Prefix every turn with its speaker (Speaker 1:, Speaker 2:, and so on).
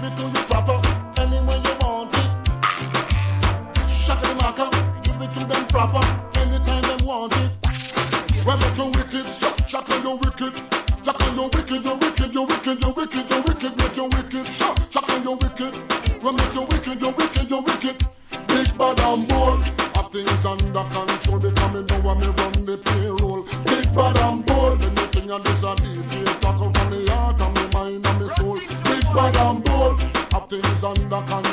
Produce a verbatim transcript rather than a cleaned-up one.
Speaker 1: give it to you proper. Anywhere you want it. Shaka the marker, give it to them proper. Anytime them want it. When make you wicked, shaka you wicked. Shaka you wicked, you wicked, you wicked, you wicked, you wicked, make you wicked. Shaka you wicked. When make you wicked, you wicked, you wicked. Big bad and bold. Have things under control because me know me run the payroll. Big bad and bold. Anything on this a D J talk from me heart and me mind and me soul. Big bad and bold. Have things under control.